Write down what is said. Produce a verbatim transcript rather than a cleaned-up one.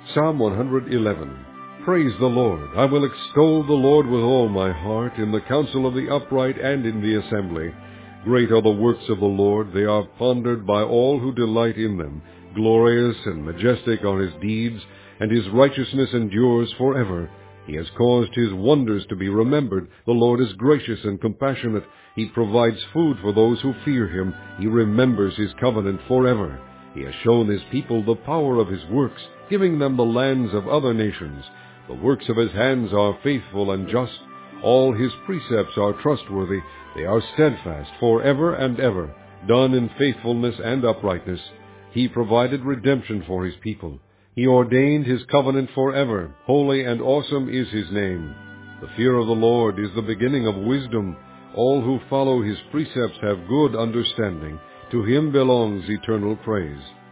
Psalm one eleven. Praise the Lord. I will extol the Lord with all my heart, in the council of the upright and in the assembly. Great are the works of the Lord. They are pondered by all who delight in them. Glorious and majestic are his deeds, and his righteousness endures forever. He has caused his wonders to be remembered. The Lord is gracious and compassionate. He provides food for those who fear him. He remembers his covenant forever. He has shown his people the power of his works, giving them the lands of other nations. The works of his hands are faithful and just. All his precepts are trustworthy. They are steadfast forever and ever, done in faithfulness and uprightness. He provided redemption for his people. He ordained his covenant forever. Holy and awesome is his name. The fear of the Lord is the beginning of wisdom. All who follow his precepts have good understanding. To him belongs eternal praise.